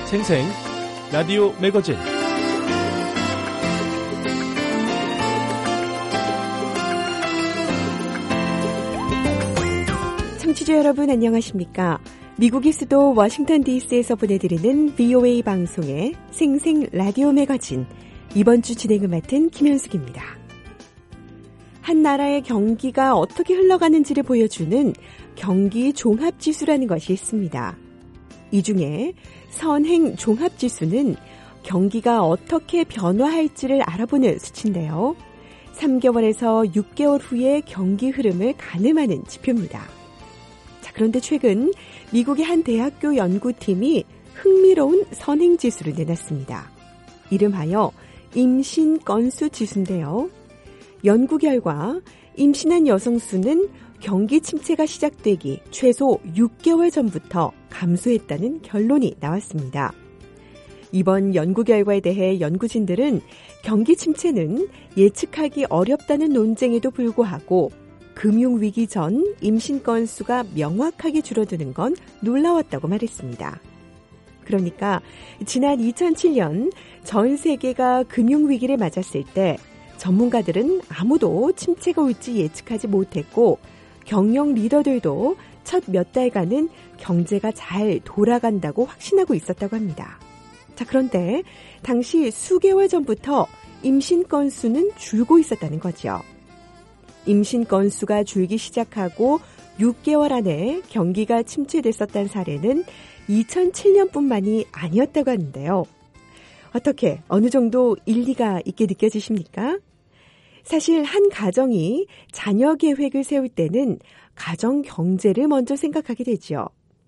생생 라디오 매거진 청취자 여러분 안녕하십니까? 미국의 수도 워싱턴 DC에서 보내드리는 VOA 방송의 생생 라디오 매거진 이번 주 진행을 맡은 김현숙입니다. 한 나라의 경기가 어떻게 흘러가는지를 보여주는 경기 종합지수라는 것이 있습니다. 이 중에 선행 종합지수는 경기가 어떻게 변화할지를 알아보는 수치인데요. 3개월에서 6개월 후의 경기 흐름을 가늠하는 지표입니다. 자, 그런데 최근 미국의 한 대학교 연구팀이 흥미로운 선행지수를 내놨습니다. 이름하여 임신 건수 지수인데요. 연구 결과 임신한 여성 수는 경기 침체가 시작되기 최소 6개월 전부터 감소했다는 결론이 나왔습니다. 이번 연구 결과에 대해 연구진들은 경기 침체는 예측하기 어렵다는 논쟁에도 불구하고 금융위기 전 임신 건수가 명확하게 줄어드는 건 놀라웠다고 말했습니다. 그러니까 지난 2007년 전 세계가 금융위기를 맞았을 때 전문가들은 아무도 침체가 올지 예측하지 못했고 경영 리더들도 첫 몇 달간은 경제가 잘 돌아간다고 확신하고 있었다고 합니다. 자, 그런데 당시 수개월 전부터 임신 건수는 줄고 있었다는 거죠. 임신 건수가 줄기 시작하고 6개월 안에 경기가 침체됐었다는 사례는 2007년뿐만이 아니었다고 하는데요. 어떻게 어느 정도 일리가 있게 느껴지십니까? 사실 한 가정이 자녀 계획을 세울 때는 가정 경제를 먼저 생각하게 되죠.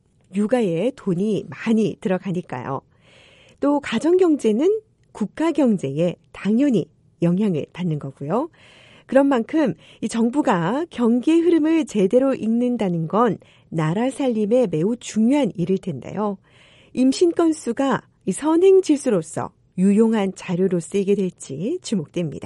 육아에 돈이 많이 들어가니까요. 또 가정 경제는 국가 경제에 당연히 영향을 받는 거고요. 그런 만큼 이 정부가 경기의 흐름을 제대로 읽는다는 건 나라 살림에 매우 중요한 일일 텐데요. 임신 건수가 이 선행 지수로서 유용한 자료로 쓰이게 될지 주목됩니다.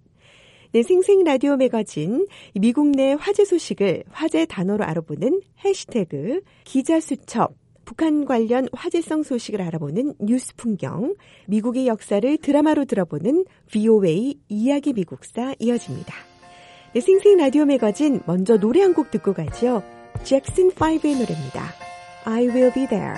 네, 생생 라디오 매거진 미국 내 화제 소식을 화제 단어로 알아보는 해시태그 기자수첩, 북한 관련 화제성 소식을 알아보는 뉴스 풍경, 미국의 역사를 드라마로 들어보는 VOA 이야기 미국사 이어집니다. 네, 생생 라디오 매거진 먼저 노래 한 곡 듣고 가죠. 잭슨 5의 노래입니다. I will be there.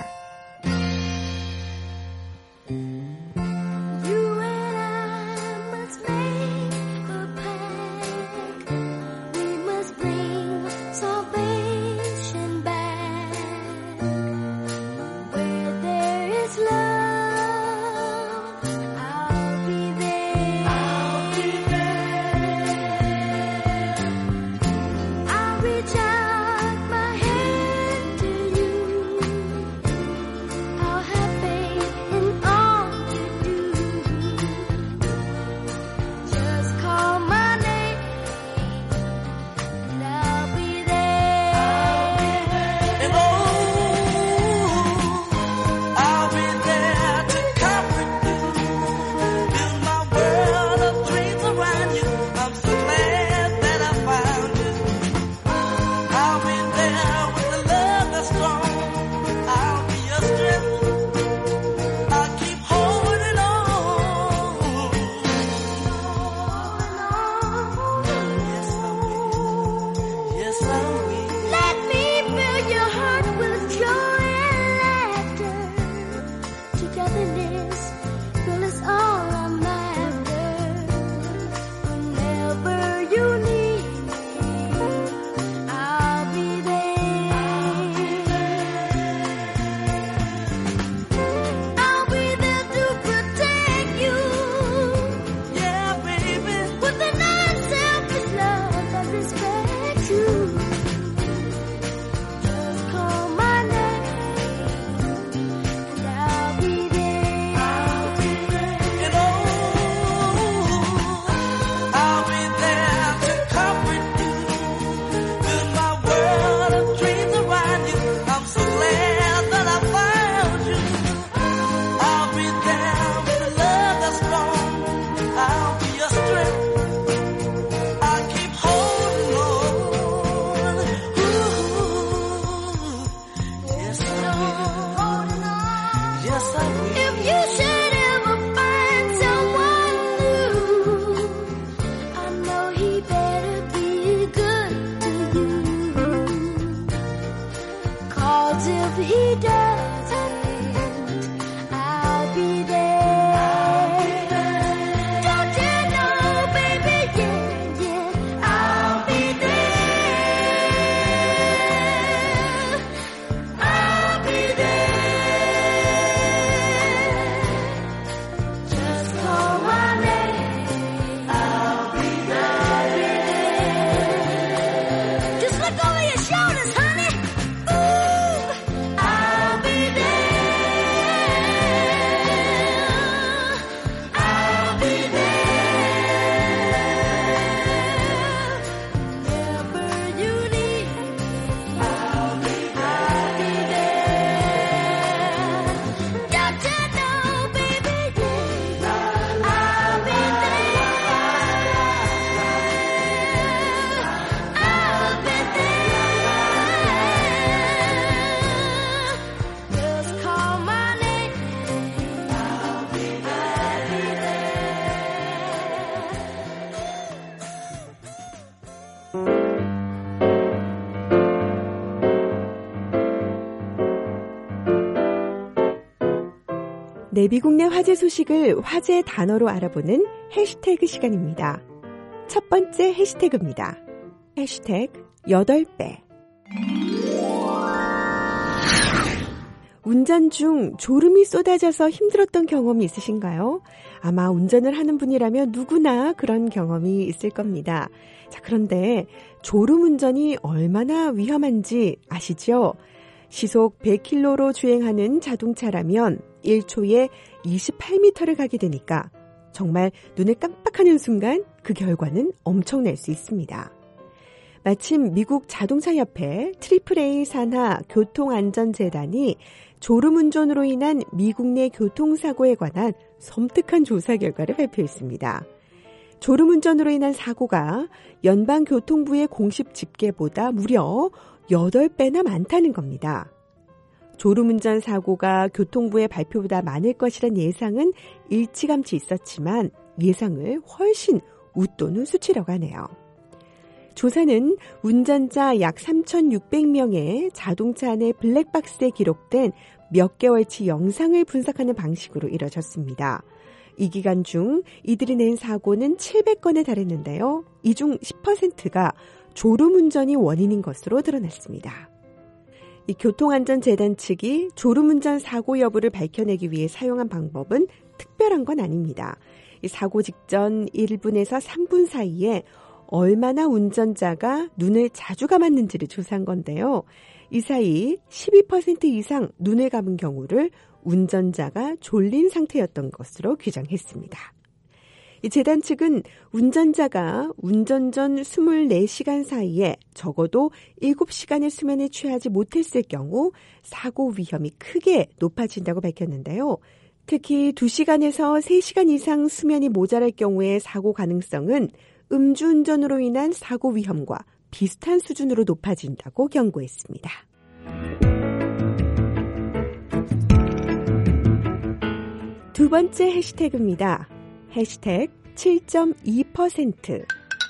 네, 미국 내 화제 소식을 화제 단어로 알아보는 해시태그 시간입니다. 첫 번째 해시태그입니다. 해시태그 8배. 운전 중 졸음이 쏟아져서 힘들었던 경험이 있으신가요? 아마 운전을 하는 분이라면 누구나 그런 경험이 있을 겁니다. 자, 그런데 졸음 운전이 얼마나 위험한지 아시죠? 시속 100km로 주행하는 자동차라면 1초에 28m를 가게 되니까 정말 눈을 깜빡하는 순간 그 결과는 엄청날 수 있습니다. 마침 미국 자동차협회 AAA 산하 교통안전재단이 졸음운전으로 인한 미국 내 교통사고에 관한 섬뜩한 조사 결과를 발표했습니다. 졸음운전으로 인한 사고가 연방교통부의 공식 집계보다 무려 8배나 많다는 겁니다. 졸음운전 사고가 교통부의 발표보다 많을 것이란 예상은 일찌감치 있었지만 예상을 훨씬 웃도는 수치라고 하네요. 조사는 운전자 약 3,600명의 자동차 안의 블랙박스에 기록된 몇 개월치 영상을 분석하는 방식으로 이뤄졌습니다. 이 기간 중 이들이 낸 사고는 700건에 달했는데요. 이 중 10%가 졸음운전이 원인인 것으로 드러났습니다. 이 교통안전재단 측이 졸음운전 사고 여부를 밝혀내기 위해 사용한 방법은 특별한 건 아닙니다. 이 사고 직전 1분에서 3분 사이에 얼마나 운전자가 눈을 자주 감았는지를 조사한 건데요. 이 사이 12% 이상 눈을 감은 경우를 운전자가 졸린 상태였던 것으로 규정했습니다. 이 재단 측은 운전자가 운전 전 24시간 사이에 적어도 7시간의 수면에 취하지 못했을 경우 사고 위험이 크게 높아진다고 밝혔는데요. 특히 2시간에서 3시간 이상 수면이 모자랄 경우의 사고 가능성은 음주운전으로 인한 사고 위험과 비슷한 수준으로 높아진다고 경고했습니다. 두 번째 해시태그입니다. 해시태그 7.2%.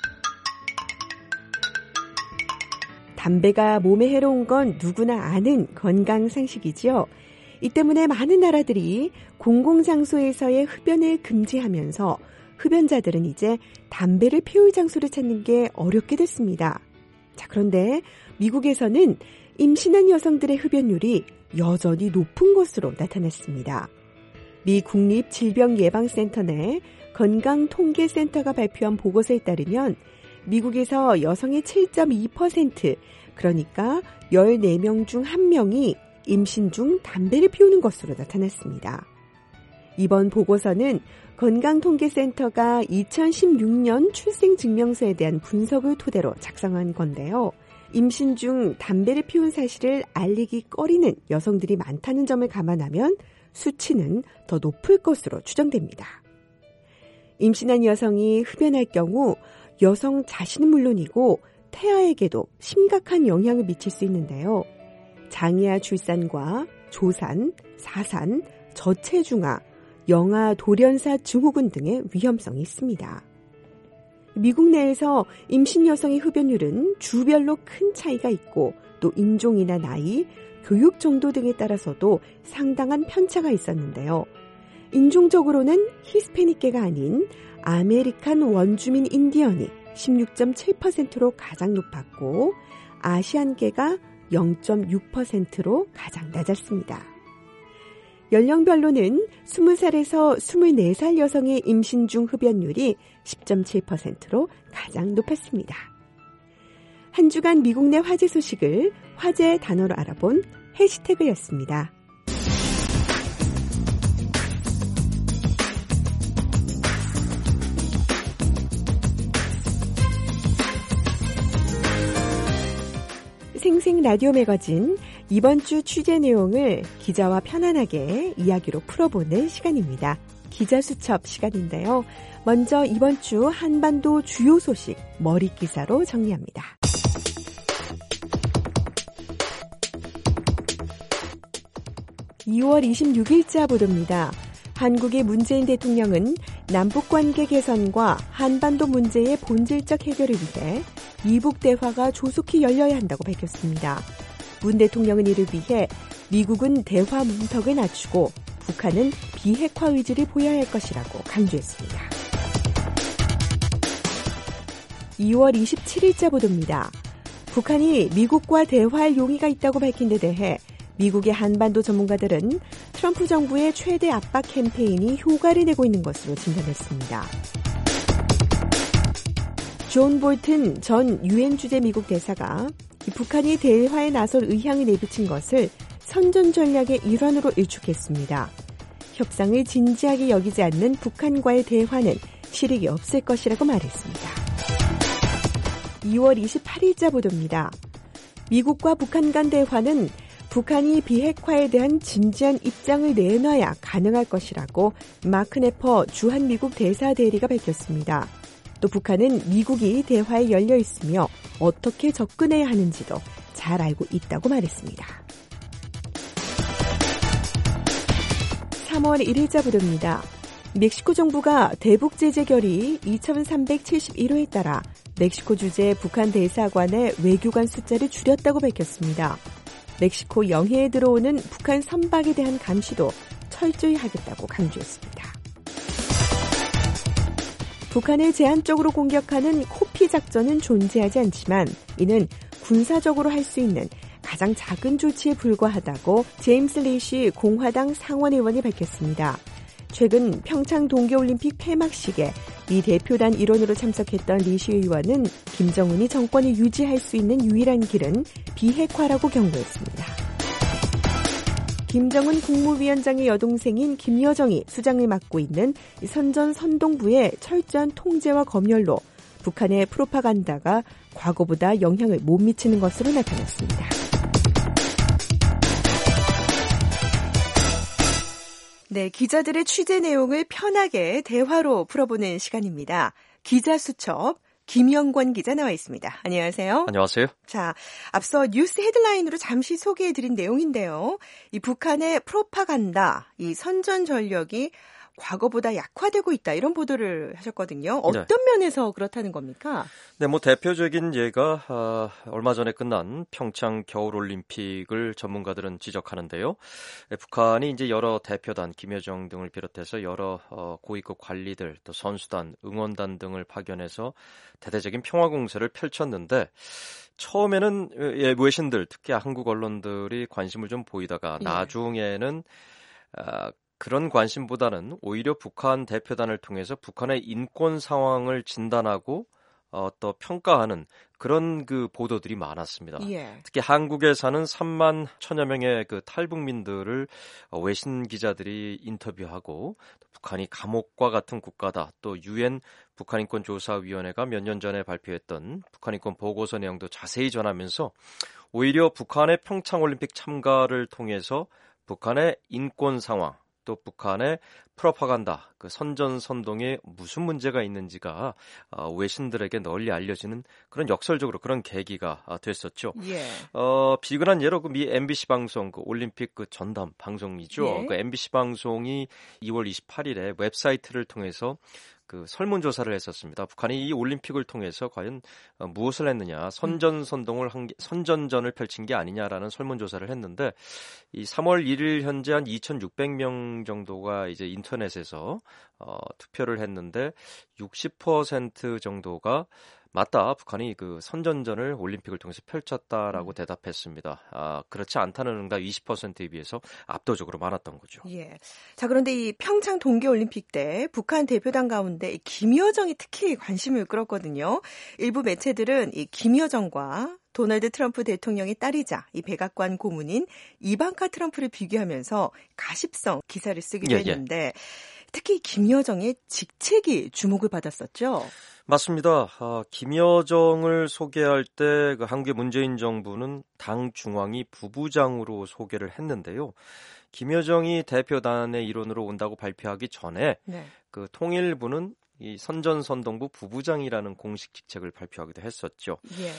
담배가 몸에 해로운 건 누구나 아는 건강 상식이지요. 이 때문에 많은 나라들이 공공장소에서의 흡연을 금지하면서 흡연자들은 이제 담배를 피울 장소를 찾는 게 어렵게 됐습니다. 자, 그런데 미국에서는 임신한 여성들의 흡연율이 여전히 높은 것으로 나타났습니다. 미 국립질병예방센터 내 건강통계센터가 발표한 보고서에 따르면 미국에서 여성의 7.2%, 그러니까 14명 중 1명이 임신 중 담배를 피우는 것으로 나타났습니다. 이번 보고서는 건강통계센터가 2016년 출생증명서에 대한 분석을 토대로 작성한 건데요. 임신 중 담배를 피운 사실을 알리기 꺼리는 여성들이 많다는 점을 감안하면 수치는 더 높을 것으로 추정됩니다. 임신한 여성이 흡연할 경우 여성 자신은 물론이고 태아에게도 심각한 영향을 미칠 수 있는데요. 장애아 출산과 조산, 사산, 저체중아, 영아 돌연사 증후군 등의 위험성이 있습니다. 미국 내에서 임신 여성의 흡연율은 주별로 큰 차이가 있고 또 인종이나 나이, 교육 정도 등에 따라서도 상당한 편차가 있었는데요. 인종적으로는 히스패닉계가 아닌 아메리칸 원주민 인디언이 16.7%로 가장 높았고 아시안계가 0.6%로 가장 낮았습니다. 연령별로는 20살에서 24살 여성의 임신 중 흡연율이 10.7%로 가장 높았습니다. 한 주간 미국 내 화제 소식을 화제 단어로 알아본 해시태그였습니다. 생생 라디오 매거진 이번 주 취재 내용을 기자와 편안하게 이야기로 풀어보는 시간입니다. 기자수첩 시간인데요. 먼저 이번 주 한반도 주요 소식 머릿기사로 정리합니다. 2월 26일자 보도입니다. 한국의 문재인 대통령은 남북관계 개선과 한반도 문제의 본질적 해결을 위해 이북 대화가 조속히 열려야 한다고 밝혔습니다. 문 대통령은 이를 위해 미국은 대화 문턱을 낮추고 북한은 비핵화 의지를 보여야 할 것이라고 강조했습니다. 2월 27일자 보도입니다. 북한이 미국과 대화할 용의가 있다고 밝힌 데 대해 미국의 한반도 전문가들은 트럼프 정부의 최대 압박 캠페인이 효과를 내고 있는 것으로 진단했습니다. 존 볼튼 전 유엔 주재 미국 대사가 북한이 대화에 나설 의향을 내비친 것을 선전 전략의 일환으로 일축했습니다. 협상을 진지하게 여기지 않는 북한과의 대화는 실익이 없을 것이라고 말했습니다. 2월 28일자 보도입니다. 미국과 북한 간 대화는 북한이 비핵화에 대한 진지한 입장을 내놔야 가능할 것이라고 마크 네퍼 주한미국 대사 대리가 밝혔습니다. 또 북한은 미국이 대화에 열려 있으며 어떻게 접근해야 하는지도 잘 알고 있다고 말했습니다. 3월 1일자 보도입니다. 멕시코 정부가 대북 제재 결의 2371호에 따라 멕시코 주재 북한 대사관의 외교관 숫자를 줄였다고 밝혔습니다. 멕시코 영해에 들어오는 북한 선박에 대한 감시도 철저히 하겠다고 강조했습니다. 북한을 제한적으로 공격하는 코피 작전은 존재하지 않지만 이는 군사적으로 할 수 있는 가장 작은 조치에 불과하다고 제임스 리시 공화당 상원의원이 밝혔습니다. 최근 평창 동계올림픽 폐막식에 미 대표단 일원으로 참석했던 리시 의원은 김정은이 정권을 유지할 수 있는 유일한 길은 비핵화라고 경고했습니다. 김정은 국무위원장의 여동생인 김여정이 수장을 맡고 있는 선전선동부의 철저한 통제와 검열로 북한의 프로파간다가 과거보다 영향을 못 미치는 것으로 나타났습니다. 네, 기자들의 취재 내용을 편하게 대화로 풀어보는 시간입니다. 기자수첩 김영권 기자 나와 있습니다. 안녕하세요. 안녕하세요. 자, 앞서 뉴스 헤드라인으로 잠시 소개해드린 내용인데요. 이 북한의 프로파간다, 이 선전 전력이 과거보다 약화되고 있다 이런 보도를 하셨거든요. 어떤 면에서 그렇다는 겁니까? 네, 대표적인 예가 얼마 전에 끝난 평창 겨울올림픽을 전문가들은 지적하는데요. 북한이 이제 여러 대표단, 김여정 등을 비롯해서 여러 고위급 관리들, 또 선수단, 응원단 등을 파견해서 대대적인 평화 공세를 펼쳤는데 처음에는 외신들, 특히 한국 언론들이 관심을 좀 보이다가 나중에는 그런 관심보다는 오히려 북한 대표단을 통해서 북한의 인권 상황을 진단하고 또 평가하는 그런 그 보도들이 많았습니다. 특히 한국에 사는 3만 1천여 명의 그 탈북민들을 외신 기자들이 인터뷰하고 또 북한이 감옥과 같은 국가다. 또 유엔 북한인권조사위원회가 몇 년 전에 발표했던 북한인권 보고서 내용도 자세히 전하면서 오히려 북한의 평창올림픽 참가를 통해서 북한의 인권 상황 또 북한의 프로파간다, 그 선전선동에 무슨 문제가 있는지가 외신들에게 널리 알려지는 그런 역설적으로 그런 계기가 됐었죠. 비근한 예로 그 미 MBC 방송 그 올림픽 그 전담 방송이죠. 그 MBC 방송이 2월 28일에 웹사이트를 통해서 그 설문조사를 했었습니다. 북한이 이 올림픽을 통해서 과연 무엇을 했느냐, 선전전을 펼친 게 아니냐라는 설문조사를 했는데 이 3월 1일 현재 한 2,600명 정도가 이제 인터넷에서 투표를 했는데 60% 정도가 맞다. 북한이 그 선전전을 올림픽을 통해서 펼쳤다라고 대답했습니다. 그렇지 않다는 응답 20%에 비해서 압도적으로 많았던 거죠. 자, 그런데 이 평창 동계올림픽 때 북한 대표단 가운데 김여정이 특히 관심을 끌었거든요. 일부 매체들은 이 김여정과 도널드 트럼프 대통령의 딸이자 이 백악관 고문인 이방카 트럼프를 비교하면서 가십성 기사를 쓰기도 했는데 특히 김여정의 직책이 주목을 받았었죠. 맞습니다. 김여정을 소개할 때 그 한국의 문재인 정부는 당 중앙위 부부장으로 소개를 했는데요. 김여정이 대표단의 일원으로 온다고 발표하기 전에 그 통일부는 이 선전선동부 부부장이라는 공식 직책을 발표하기도 했었죠.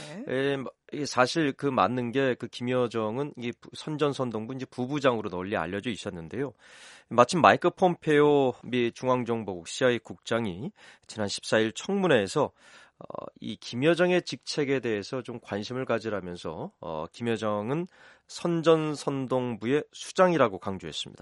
사실 그 맞는 게 그 김여정은 이 선전선동부 이제 부부장으로 널리 알려져 있었는데요. 마침 마이크 폼페오 미 중앙정보국 CIA 국장이 지난 14일 청문회에서 이 김여정의 직책에 대해서 좀 관심을 가지라면서 김여정은 선전선동부의 수장이라고 강조했습니다.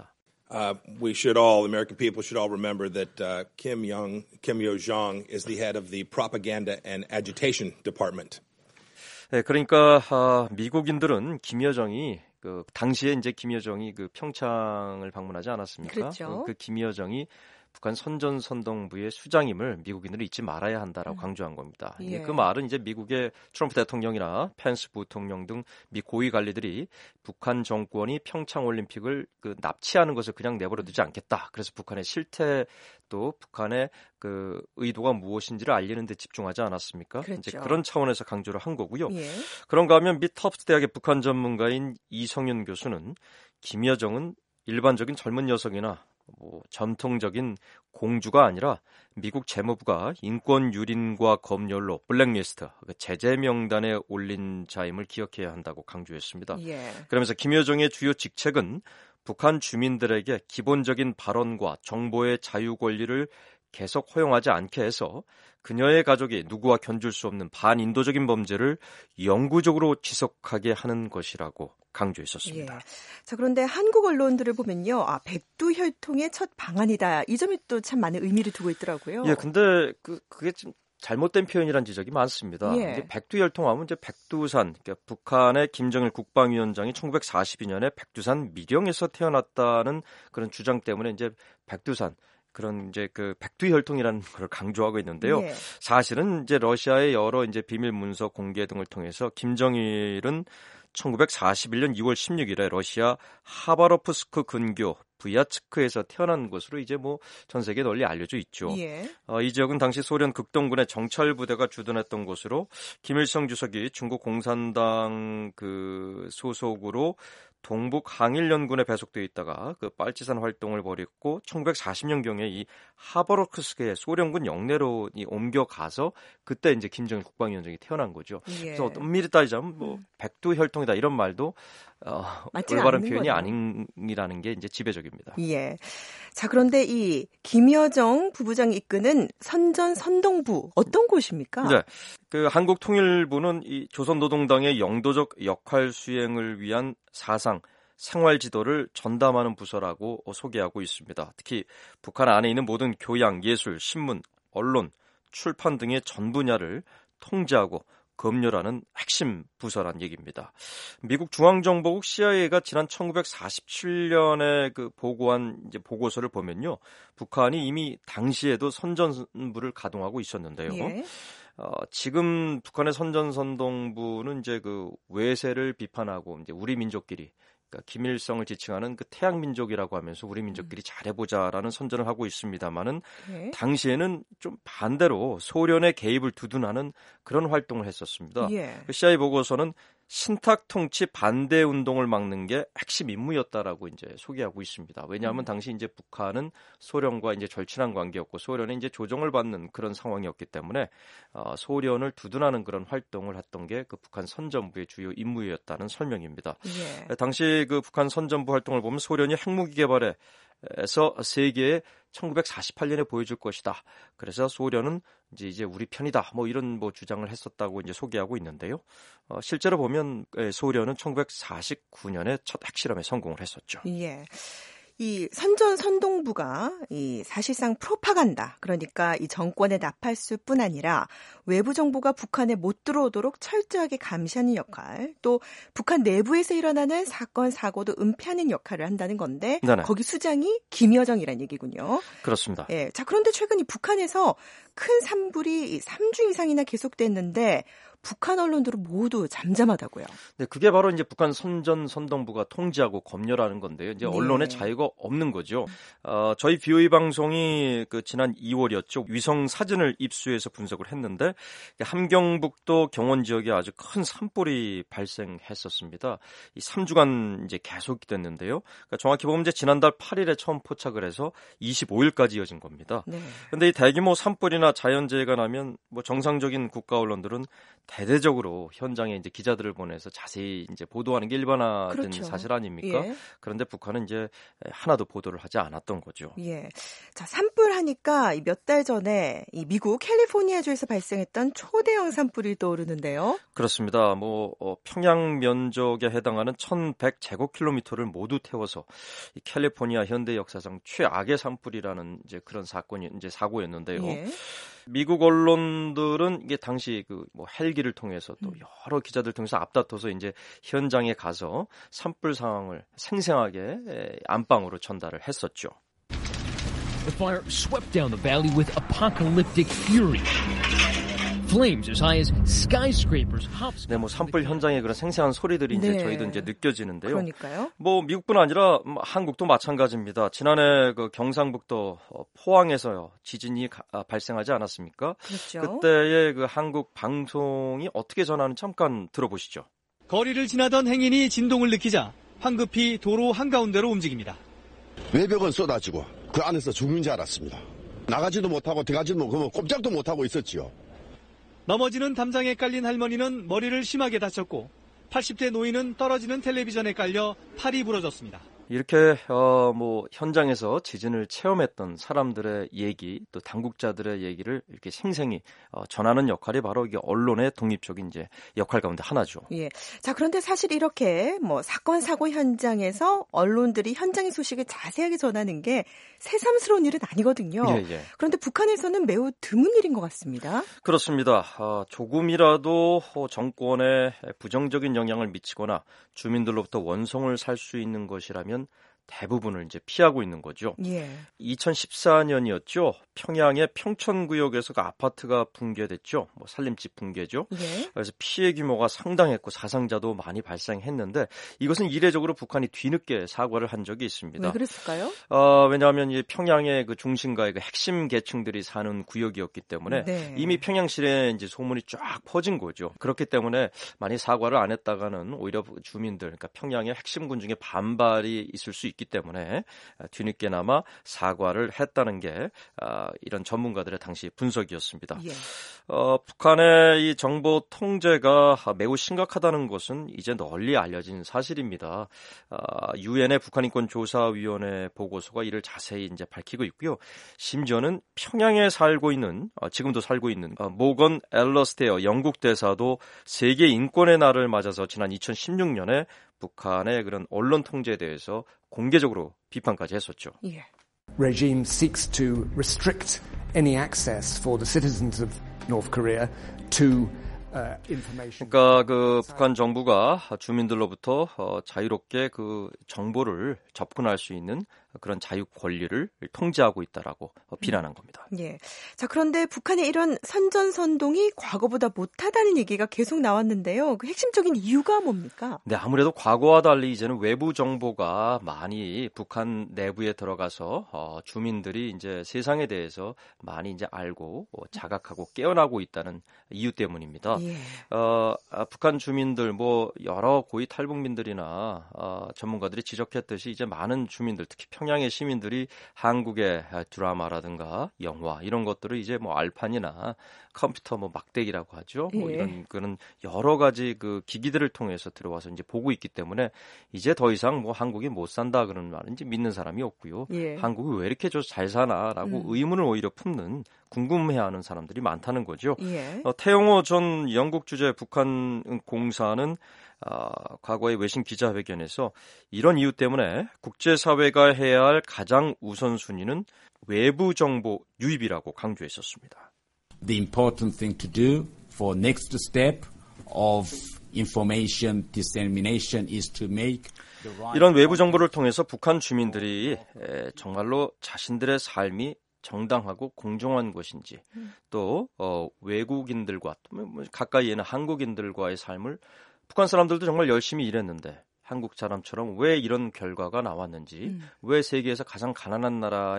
We should all, American people should all remember that Kim Yo-jong is the head of the Propaganda and Agitation Department. 네, 그러니까 미국인들은 김여정이 당시에 이제 김여정이 평창을 방문하지 않았습니까? 그렇죠. 김여정이 북한 선전선동부의 수장임을 미국인들은 잊지 말아야 한다라고 강조한 겁니다. 예. 그 말은 이제 미국의 트럼프 대통령이나 펜스 부통령 등 미 고위 관리들이 북한 정권이 평창 올림픽을 납치하는 것을 그냥 내버려두지 않겠다. 그래서 북한의 실태 또 북한의 의도가 무엇인지를 알리는 데 집중하지 않았습니까? 그렇죠. 이제 그런 차원에서 강조를 한 거고요. 예. 그런가 하면 미 터프트 대학의 북한 전문가인 이성윤 교수는 김여정은 일반적인 젊은 여성이나 전통적인 공주가 아니라 미국 재무부가 인권 유린과 검열로 블랙리스트, 제재 명단에 올린 자임을 기억해야 한다고 강조했습니다. 예. 그러면서 김여정의 주요 직책은 북한 주민들에게 기본적인 발언과 정보의 자유 권리를 계속 허용하지 않게 해서 그녀의 가족이 누구와 견줄 수 없는 반인도적인 범죄를 영구적으로 지속하게 하는 것이라고 강조했었습니다. 예. 자, 그런데 한국 언론들을 보면요. 백두혈통의 첫 방안이다. 이 점이 또 참 많은 의미를 두고 있더라고요. 예, 근데 그게 좀 잘못된 표현이라는 지적이 많습니다. 예. 백두혈통하면 이제 백두산, 그러니까 북한의 김정일 국방위원장이 1942년에 백두산 미령에서 태어났다는 그런 주장 때문에 이제 백두산 그런 이제 백두혈통이라는 걸 강조하고 있는데요. 예. 사실은 이제 러시아의 여러 이제 비밀 문서 공개 등을 통해서 김정일은 1941년 2월 16일에 러시아 하바로프스크 근교 브야츠크에서 태어난 것으로 이제 전 세계에 널리 알려져 있죠. 예. 이 지역은 당시 소련 극동군의 정찰 부대가 주둔했던 곳으로 김일성 주석이 중국 공산당 소속으로 동북 항일연군에 배속되어 있다가 빨치산 활동을 벌였고 1940년경에 이 하바로프스크의 소련군 영내로 옮겨가서 그때 이제 김정일 국방위원장이 태어난 거죠. 예. 그래서 엄밀히 따지자면 백두혈통이다 이런 말도 올바른 표현이 아니라는 게 이제 지배적입니다. 예. 자, 그런데 이 김여정 부부장이 이끄는 선전선동부 어떤 곳입니까? 네. 한국통일부는 이 조선노동당의 영도적 역할 수행을 위한 사상, 생활 지도를 전담하는 부서라고 소개하고 있습니다. 특히 북한 안에 있는 모든 교양, 예술, 신문, 언론, 출판 등의 전 분야를 통제하고 검열하는 핵심 부서란 얘기입니다. 미국 중앙정보국 CIA가 지난 1947년에 보고한 이제 보고서를 보면요, 북한이 이미 당시에도 선전부를 가동하고 있었는데요. 예. 지금 북한의 선전선동부는 이제 외세를 비판하고 이제 우리 민족끼리 김일성을 지칭하는 태양 민족이라고 하면서 우리 민족끼리 잘해보자라는 선전을 하고 있습니다만은 네. 당시에는 좀 반대로 소련의 개입을 두둔하는 그런 활동을 했었습니다. 예. CIA 보고서는 신탁 통치 반대 운동을 막는 게 핵심 임무였다라고 이제 소개하고 있습니다. 왜냐하면 당시 이제 북한은 소련과 이제 절친한 관계였고 소련의 이제 조정을 받는 그런 상황이었기 때문에 소련을 두둔하는 그런 활동을 했던 게 북한 선전부의 주요 임무였다는 설명입니다. 예. 당시 북한 선전부 활동을 보면 소련이 핵무기 개발에서 세계에 1948년에 보여줄 것이다. 그래서 소련은 이제 우리 편이다. 이런 주장을 했었다고 이제 소개하고 있는데요. 실제로 보면 소련은 1949년에 첫 핵실험에 성공을 했었죠. 예. 이 선전선동부가 사실상 프로파간다, 그러니까 이 정권의 나팔수뿐 아니라 외부 정보가 북한에 못 들어오도록 철저하게 감시하는 역할, 또 북한 내부에서 일어나는 사건 사고도 은폐하는 역할을 한다는 건데 네네. 거기 수장이 김여정이란 얘기군요. 그렇습니다. 예. 자, 그런데 최근 이 북한에서 큰 산불이 3주 이상이나 계속됐는데 북한 언론들은 모두 잠잠하다고요. 네, 그게 바로 이제 북한 선전선동부가 통제하고 검열하는 건데요. 이제 언론의 자유가 없는 거죠. 저희 BOE 방송이 지난 2월이었죠. 위성 사진을 입수해서 분석을 했는데 함경북도 경원 지역에 아주 큰 산불이 발생했었습니다. 이 3주간 이제 계속됐는데요. 그러니까 정확히 보면 이제 지난달 8일에 처음 포착을 해서 25일까지 이어진 겁니다. 네. 그런데 이 대규모 산불이나 자연재해가 나면 정상적인 국가 언론들은 대대적으로 현장에 이제 기자들을 보내서 자세히 이제 보도하는 게 일반화된 그렇죠. 사실 아닙니까? 예. 그런데 북한은 이제 하나도 보도를 하지 않았던 거죠. 예. 자, 산불하니까 몇 달 전에 이 미국 캘리포니아주에서 발생했던 초대형 산불이 떠오르는데요. 그렇습니다. 평양 면적에 해당하는 1,100제곱킬로미터를 모두 태워서 이 캘리포니아 현대 역사상 최악의 산불이라는 이제 그런 사고였는데요. 예. 미국 언론들은 이게 당시 헬기를 통해서 또 여러 기자들 통해서 앞다퉈서 이제 현장에 가서 산불 상황을 생생하게 안방으로 전달을 했었죠. The fire swept down the valley with apocalyptic fury. Flames as high as skyscrapers. 네, 산불 현장의 그런 생생한 소리들이 이제 네. 저희도 이제 느껴지는데요. 그러니까요. 미국뿐 아니라 한국도 마찬가지입니다. 지난해 그 경상북도 포항에서요 지진이 발생하지 않았습니까? 그렇죠. 그때의 그 한국 방송이 어떻게 전하는지 잠깐 들어보시죠. 거리를 지나던 행인이 진동을 느끼자 황급히 도로 한가운데로 움직입니다. 외벽은 쏟아지고 그 안에서 죽는 줄 알았습니다. 나가지도 못하고 들어가지도 못하고 꼼짝도 못하고 있었지요. 넘어지는 담장에 깔린 할머니는 머리를 심하게 다쳤고 80대 노인은 떨어지는 텔레비전에 깔려 팔이 부러졌습니다. 이렇게 현장에서 지진을 체험했던 사람들의 얘기, 또 당국자들의 얘기를 이렇게 생생히 전하는 역할이 바로 이게 언론의 독립적인 이제 역할 가운데 하나죠. 예. 자, 그런데 사실 이렇게 사건 사고 현장에서 언론들이 현장의 소식을 자세하게 전하는 게 새삼스러운 일은 아니거든요. 예. 그런데 북한에서는 매우 드문 일인 것 같습니다. 그렇습니다. 조금이라도 정권에 부정적인 영향을 미치거나 주민들로부터 원성을 살 수 있는 것이라면 대부분을 이제 피하고 있는 거죠. 예. 2014년이었죠. 평양의 평천구역에서 그 아파트가 붕괴됐죠. 산림집 붕괴죠. 예. 그래서 피해 규모가 상당했고 사상자도 많이 발생했는데 이것은 이례적으로 북한이 뒤늦게 사과를 한 적이 있습니다. 왜 그랬을까요? 왜냐하면 이 평양의 그 중심가의 그 핵심 계층들이 사는 구역이었기 때문에 네. 이미 평양시내 이제 소문이 쫙 퍼진 거죠. 그렇기 때문에 만약 사과를 안 했다가는 오히려 주민들, 그러니까 평양의 핵심군 중에 반발이 있을 수 있기 때문에 뒤늦게나마 사과를 했다는 게 이런 전문가들의 당시 분석이었습니다. 예. 북한의 이 정보 통제가 매우 심각하다는 것은 이제 널리 알려진 사실입니다. 유엔의 북한인권조사위원회 보고서가 이를 자세히 이제 밝히고 있고요. 심지어는 평양에 지금도 살고 있는 모건 엘러스테어 영국 대사도 세계 인권의 날을 맞아서 지난 2016년에 북한의 그런 언론 통제에 대해서 공개적으로 비판까지 했었죠. 예. regime seeks to restrict any access for the citizens of North Korea to information. 그러니까 그 북한 정부가 주민들로부터 자유롭게 그 정보를 접근할 수 있는 그런 자유 권리를 통제하고 있다라고 비난한 겁니다. 예. 자, 그런데 북한의 이런 선전선동이 과거보다 못하다는 얘기가 계속 나왔는데요. 그 핵심적인 이유가 뭡니까? 네, 아무래도 과거와 달리 이제는 외부 정보가 많이 북한 내부에 들어가서 주민들이 이제 세상에 대해서 많이 이제 알고 자각하고 깨어나고 있다는 이유 때문입니다. 예. 북한 주민들 여러 고위 탈북민들이나 전문가들이 지적했듯이 이제 많은 주민들, 특히 평양의 시민들이 한국의 드라마라든가 영화 이런 것들을 이제 알판이나 컴퓨터 막대기라고 하죠. 예. 이런 그런 여러 가지 그 기기들을 통해서 들어와서 이제 보고 있기 때문에 이제 더 이상 한국이 못 산다 그런 말은 이제 믿는 사람이 없고요. 예. 한국이 왜 이렇게 잘 사나라고 의문을 오히려 품는 궁금해하는 사람들이 많다는 거죠. 예. 태영호 전 영국 주재 북한 공사는 과거의 외신 기자회견에서 이런 이유 때문에 국제사회가 해야 할 가장 우선순위는 외부 정보 유입이라고 강조했었습니다. The important thing to do for next step of information dissemination is to make the right. 이런 외부 정보를 통해서 북한 주민들이 정말로 자신들의 삶이 정당하고 공정한 것인지 또 외국인들과 가까이 있는 한국인들과의 삶을 북한 사람들도 정말 열심히 일했는데 한국 사람처럼 왜 이런 결과가 나왔는지 왜 세계에서 가장 가난한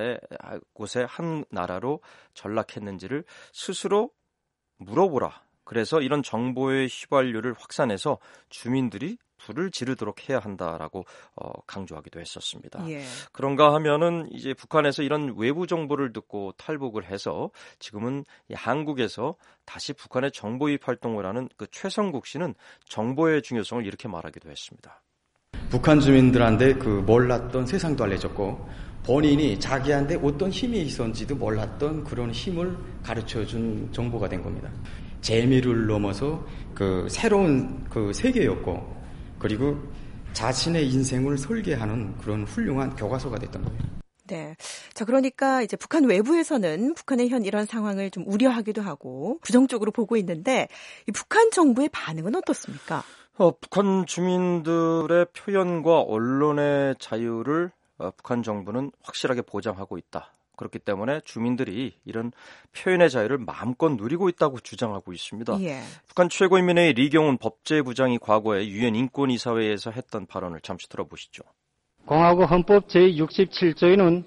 곳의 한 나라로 전락했는지를 스스로 물어보라. 그래서 이런 정보의 휘발유를 확산해서 주민들이 불을 지르도록 해야 한다라고 강조하기도 했었습니다. 예. 그런가 하면은 이제 북한에서 이런 외부 정보를 듣고 탈북을 해서 지금은 한국에서 다시 북한의 정보 유입 활동을 하는 그 최성국 씨는 정보의 중요성을 이렇게 말하기도 했습니다. 북한 주민들한테 그 몰랐던 세상도 알려줬고 본인이 자기한테 어떤 힘이 있었는지도 몰랐던 그런 힘을 가르쳐준 정보가 된 겁니다. 재미를 넘어서 그 새로운 그 세계였고 그리고 자신의 인생을 설계하는 그런 훌륭한 교과서가 됐던 거예요. 네. 자, 그러니까 이제 북한 외부에서는 북한의 현 이런 상황을 좀 우려하기도 하고 부정적으로 보고 있는데 이 북한 정부의 반응은 어떻습니까? 북한 주민들의 표현과 언론의 자유를 북한 정부는 확실하게 보장하고 있다. 그렇기 때문에 주민들이 이런 표현의 자유를 마음껏 누리고 있다고 주장하고 있습니다. 예. 북한 최고인민회의 리경훈 법제부장이 과거에 유엔 인권이사회에서 했던 발언을 잠시 들어보시죠. 공화국 헌법 제67조에는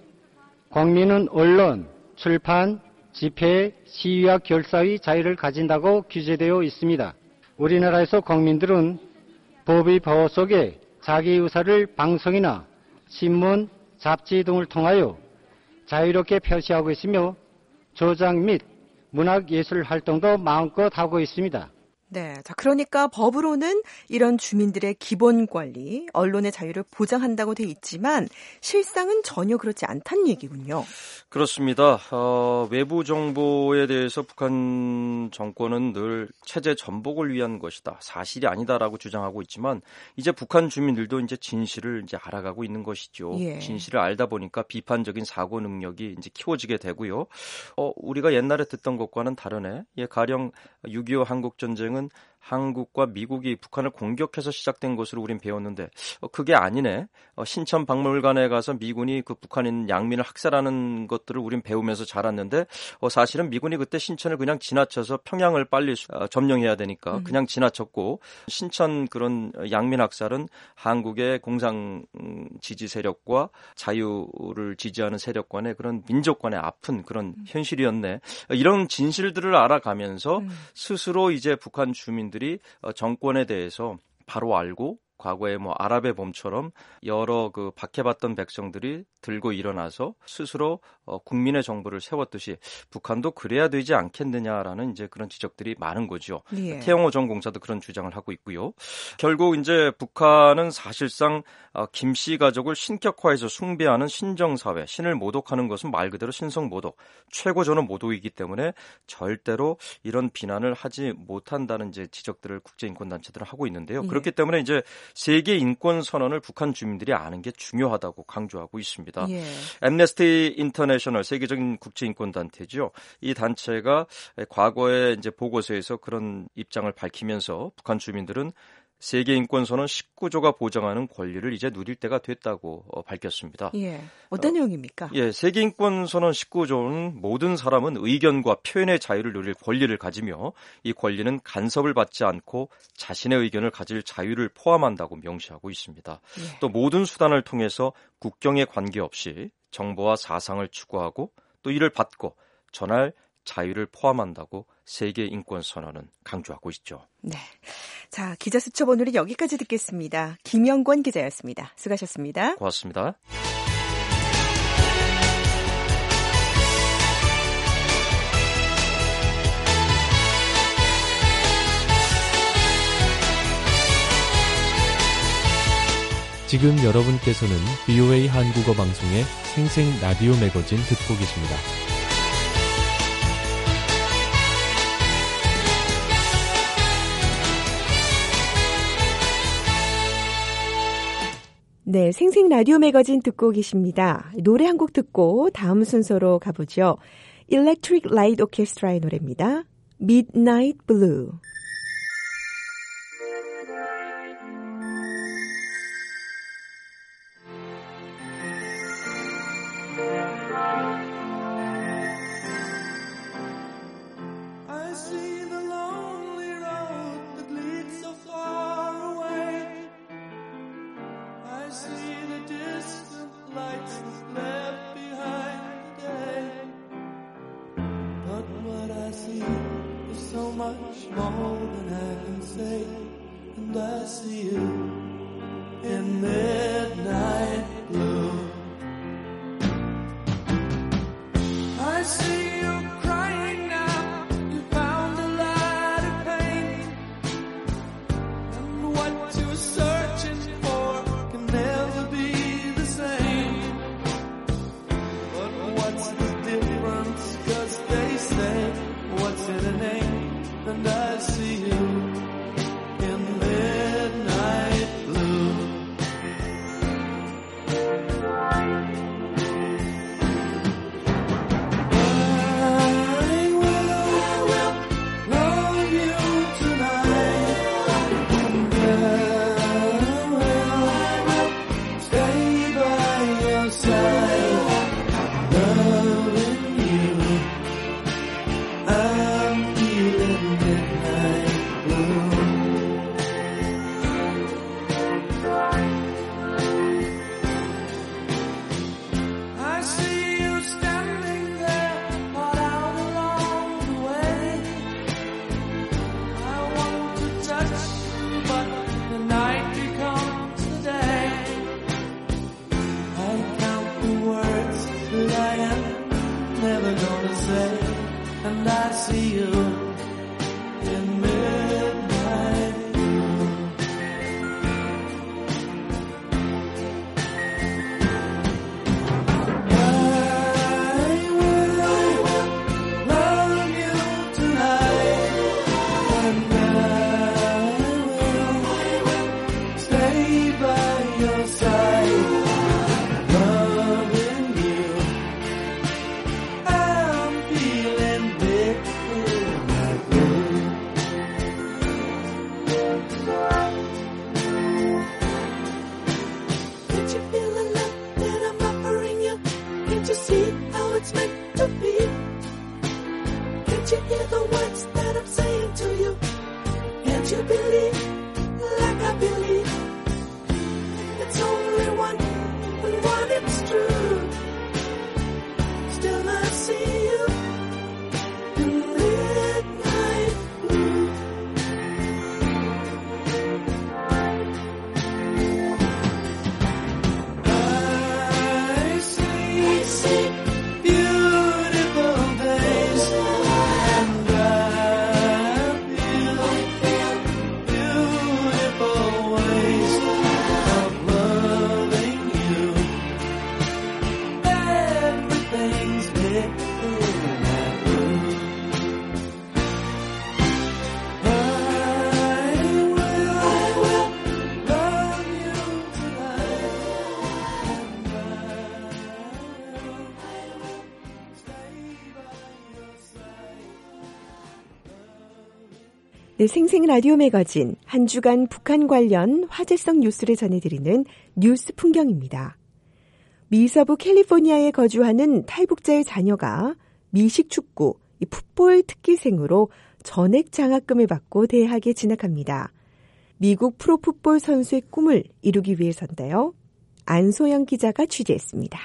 국민은 언론, 출판, 집회, 시위와 결사의 자유를 가진다고 규제되어 있습니다. 우리나라에서 국민들은 법의 보호 속에 자기 의사를 방송이나 신문, 잡지 등을 통하여 자유롭게 표시하고 있으며 조장 및 문학예술 활동도 마음껏 하고 있습니다. 네. 자, 그러니까 법으로는 이런 주민들의 기본 권리, 언론의 자유를 보장한다고 돼 있지만 실상은 전혀 그렇지 않다는 얘기군요. 그렇습니다. 외부 정보에 대해서 북한 정권은 늘 체제 전복을 위한 것이다. 사실이 아니다라고 주장하고 있지만 이제 북한 주민들도 이제 진실을 이제 알아가고 있는 것이죠. 예. 진실을 알다 보니까 비판적인 사고 능력이 이제 키워지게 되고요. 우리가 옛날에 듣던 것과는 다르네. 가령 6.25 한국 전쟁은 한국과 미국이 북한을 공격해서 시작된 것으로 우린 배웠는데 그게 아니네. 신천 박물관에 가서 미군이 그 북한인 양민을 학살하는 것들을 우린 배우면서 자랐는데 사실은 미군이 그때 신천을 그냥 지나쳐서 평양을 빨리 점령해야 되니까 그냥 지나쳤고 신천 그런 양민 학살은 한국의 공산 지지 세력과 자유를 지지하는 세력 간의 그런 민족 간의 아픈 그런 현실이었네. 이런 진실들을 알아가면서 스스로 이제 북한 주민들이 정권에 대해서 바로 알고 과거에 아랍의 봄처럼 여러 그 박해받던 백성들이 들고 일어나서 스스로 국민의 정부를 세웠듯이 북한도 그래야 되지 않겠느냐라는 이제 그런 지적들이 많은 거죠. 예. 태영호 전 공사도 그런 주장을 하고 있고요. 결국 이제 북한은 사실상 김씨 가족을 신격화해서 숭배하는 신정사회, 신을 모독하는 것은 말 그대로 신성모독, 최고전후 모독이기 때문에 절대로 이런 비난을 하지 못한다는 이제 지적들을 국제인권단체들은 하고 있는데요. 그렇기 때문에 이제 세계 인권 선언을 북한 주민들이 아는 게 중요하다고 강조하고 있습니다. 예. 엠네스티 인터내셔널 세계적인 국제 인권 단체죠. 이 단체가 과거에 이제 보고서에서 그런 입장을 밝히면서 북한 주민들은 세계 인권 선언 19조가 보장하는 권리를 이제 누릴 때가 됐다고 밝혔습니다. 예. 어떤 내용입니까? 세계 인권 선언 19조는 모든 사람은 의견과 표현의 자유를 누릴 권리를 가지며 이 권리는 간섭을 받지 않고 자신의 의견을 가질 자유를 포함한다고 명시하고 있습니다. 예. 또 모든 수단을 통해서 국경에 관계없이 정보와 사상을 추구하고 또 이를 받고 전할 자유를 포함한다고 세계 인권 선언은 강조하고 있죠. 네. 자, 기자 수첩 오늘은 여기까지 듣겠습니다. 김영권 기자였습니다. 수고하셨습니다. 고맙습니다. 지금 여러분께서는 VOA 한국어 방송의 생생 라디오 매거진 듣고 계십니다. 네, 생생 라디오 매거진 듣고 계십니다. 노래 한 곡 듣고 다음 순서로 가보죠. Electric Light Orchestra의 노래입니다. Midnight Blue. Much more than I can say, and and I see you in midnight blue. I see you crying now, you found a lot of pain, and what you're searching for can never be the same. But what's the difference, 'cause they say, what's in a name, and I see you in midnight blue. And I see you in midnight blue. I will love you tonight, and I will stay by your side, loving you. I'm feeling it's meant to be. Can't you hear the words that I'm saying to you? Can't you believe like I believe? It's only one, and one it's true. Still I see you in midnight blue. I see 네, 생생 라디오 매거진 한 주간 북한 관련 화제성 뉴스를 전해드리는 뉴스 풍경입니다. 미서부 캘리포니아에 거주하는 탈북자의 자녀가 미식축구, 풋볼 특기생으로 전액 장학금을 받고 대학에 진학합니다. 미국 프로풋볼 선수의 꿈을 이루기 위해서인데요. 안소영 기자가 취재했습니다.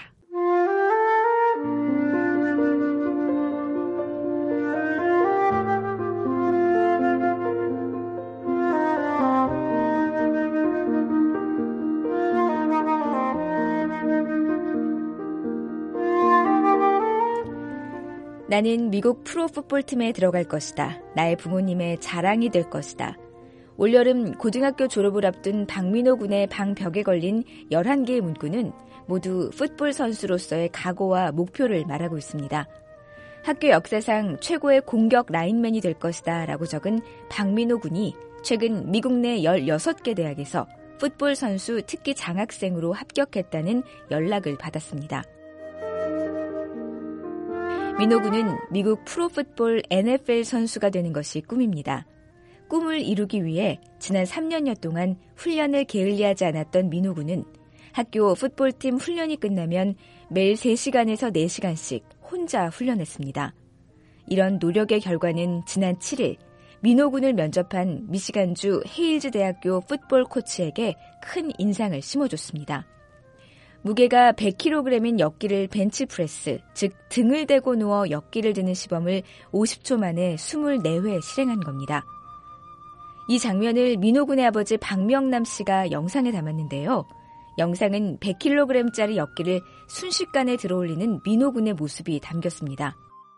나는 미국 프로풋볼팀에 들어갈 것이다. 나의 부모님의 자랑이 될 것이다. 올여름 고등학교 졸업을 앞둔 박민호 군의 방벽에 걸린 11개의 문구는 모두 풋볼 선수로서의 각오와 목표를 말하고 있습니다. 학교 역사상 최고의 공격 라인맨이 될 것이다 라고 적은 박민호 군이 최근 미국 내 16개 대학에서 풋볼 선수 특기 장학생으로 합격했다는 연락을 받았습니다. 민호 군은 미국 프로풋볼 NFL 선수가 되는 것이 꿈입니다. 꿈을 이루기 위해 지난 3년여 동안 훈련을 게을리하지 않았던 민호 군은 학교 풋볼팀 훈련이 끝나면 매일 3시간에서 4시간씩 혼자 훈련했습니다. 이런 노력의 결과는 지난 7일 민호 군을 면접한 미시간주 헤일즈 대학교 풋볼 코치에게 큰 인상을 심어줬습니다. 무게가 100kg인 역기를 벤치프레스, 즉 등을 대고 누워 역기를 드는 시범을 50초 만에 24회 실행한 겁니다. 이 장면을 민호군의 아버지 박명남 씨가 영상에 담았는데요. 영상은 100kg짜리 엿기를 순식간에 들어올리는 민호군의 모습이 담겼습니다.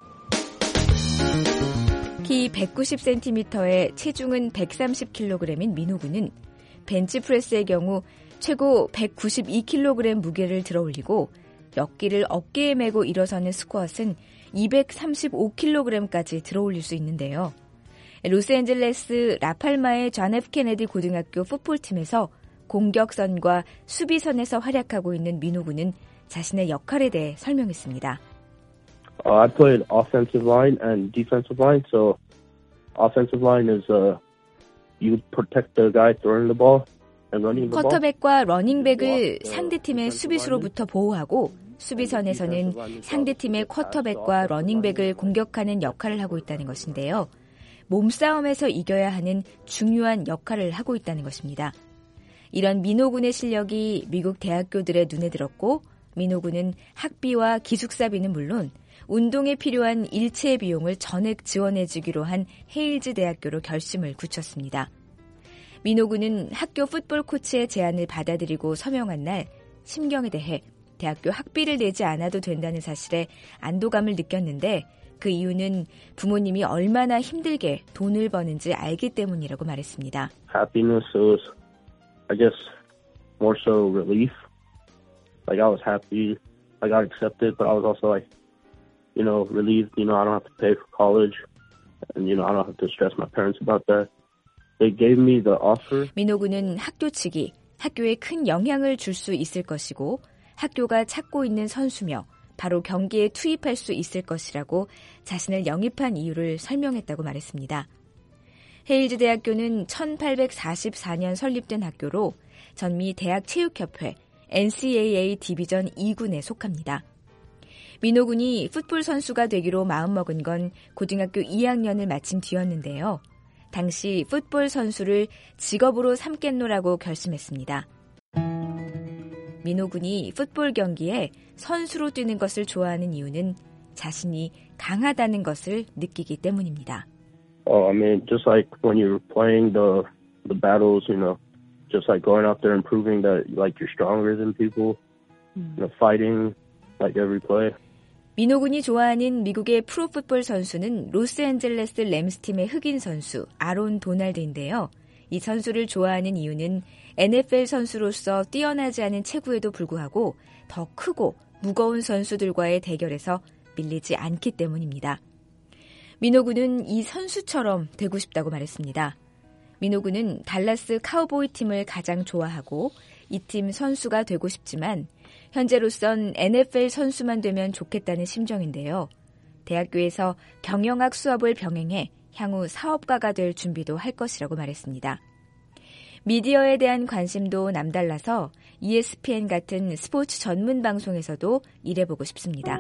키 190cm에 체중은 130kg인 민호군은 벤치프레스의 경우 최고 192kg 무게를 들어올리고 엿기를 어깨에 메고 일어서는 스쿼트는 235kg까지 들어올릴 수 있는데요. 로스앤젤레스 라팔마의 존 F 케네디 고등학교 풋볼팀에서 공격선과 수비선에서 활약하고 있는 민호군은 자신의 역할에 대해 설명했습니다. I played offensive line and defensive line. So offensive line is you protect the guy throwing the ball and running the ball. 쿼터백과 러닝백을 상대팀의 수비수로부터 보호하고 수비선에서는 상대팀의 쿼터백과 러닝백을 공격하는 역할을 하고 있다는 것인데요. 몸싸움에서 이겨야 하는 중요한 역할을 하고 있다는 것입니다. 이런 민호군의 실력이 미국 대학교들의 눈에 들었고 민호군은 학비와 기숙사비는 물론 운동에 필요한 일체 비용을 전액 지원해주기로 한 헤일즈 대학교로 결심을 굳혔습니다. 민호군은 학교 풋볼 코치의 제안을 받아들이고 서명한 날 심경에 대해 대학교 학비를 내지 않아도 된다는 사실에 안도감을 느꼈는데 그 이유는 부모님이 얼마나 힘들게 돈을 버는지 알기 때문이라고 말했습니다. Happiness was, I guess, more so relief. Like I was happy, I got accepted, but I was also like, relieved. I don't have to pay for college, and I don't have to stress my parents about that. They gave me the offer. 민호군은 학교 측이 학교에 큰 영향을 줄 수 있을 것이고 학교가 찾고 있는 선수며 바로 경기에 투입할 수 있을 것이라고 자신을 영입한 이유를 설명했다고 말했습니다. 헤일즈 대학교는 1844년 설립된 학교로 전미 대학체육협회 NCAA 디비전 2군에 속합니다. 민호군이 풋볼 선수가 되기로 마음먹은 건 고등학교 2학년을 마친 뒤였는데요. 당시 풋볼 선수를 직업으로 삼겠노라고 결심했습니다. 민호군이 풋볼 경기에 선수로 뛰는 것을 좋아하는 이유는 자신이 강하다는 것을 느끼기 때문입니다. I mean, just like when you're playing the battles, just like going out there and proving that like you're stronger than people, fighting like every play. 민호군이 좋아하는 미국의 프로풋볼 선수는 로스앤젤레스 램스팀의 흑인 선수 아론 도날드인데요. 이 선수를 좋아하는 이유는 NFL 선수로서 뛰어나지 않은 체구에도 불구하고 더 크고 무거운 선수들과의 대결에서 밀리지 않기 때문입니다. 민호군은 이 선수처럼 되고 싶다고 말했습니다. 민호군은 달라스 카우보이 팀을 가장 좋아하고 이 팀 선수가 되고 싶지만 현재로선 NFL 선수만 되면 좋겠다는 심정인데요. 대학교에서 경영학 수업을 병행해 향후 사업가가 될 준비도 할 것이라고 말했습니다. 미디어에 대한 관심도 남달라서 ESPN 같은 스포츠 전문 방송에서도 일해보고 싶습니다.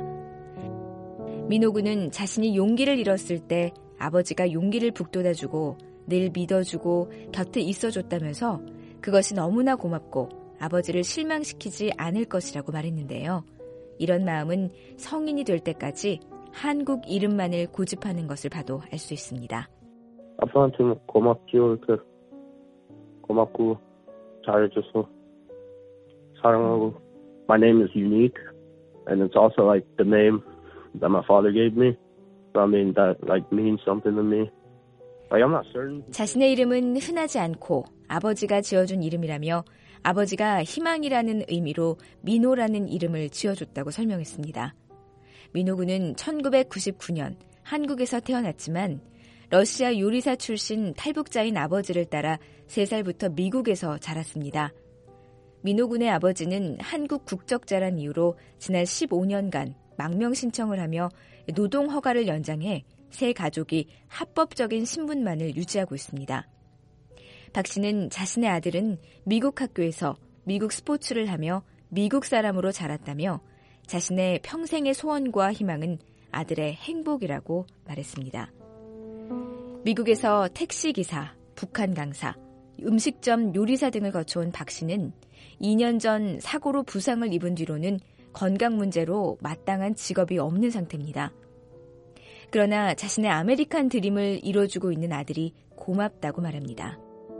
민호군은 자신이 용기를 잃었을 때 아버지가 용기를 북돋아주고 늘 믿어주고 곁에 있어줬다면서 그것이 너무나 고맙고 아버지를 실망시키지 않을 것이라고 말했는데요. 이런 마음은 성인이 될 때까지 한국 이름만을 고집하는 것을 봐도 알 수 있습니다. 아빠한테는 고맙죠. 고맙고 잘해줘서 사랑하고. My name is unique, and it's also like the name that my father gave me. So I mean that like means something to me. Like I'm not certain. 자신의 이름은 흔하지 않고 아버지가 지어준 이름이라며 아버지가 희망이라는 의미로 민호라는 이름을 지어줬다고 설명했습니다. 민호군은 1999년 한국에서 태어났지만 러시아 요리사 출신 탈북자인 아버지를 따라 3살부터 미국에서 자랐습니다. 민호군의 아버지는 한국 국적자란 이유로 지난 15년간 망명 신청을 하며 노동 허가를 연장해 세 가족이 합법적인 신분만을 유지하고 있습니다. 박 씨는 자신의 아들은 미국 학교에서 미국 스포츠를 하며 미국 사람으로 자랐다며 자신의 평생의 소원과 희망은 아들의 행복이라고 말했습니다. 미국에서 택시기사, 북한 강사, 음식점 요리사 등을 거쳐온 박 씨는 2년 전 사고로 부상을 입은 뒤로는 건강 문제로 마땅한 직업이 없는 상태입니다. 그러나 자신의 아메리칸 드림을 이뤄주고 있는 아들이 고맙다고 말합니다.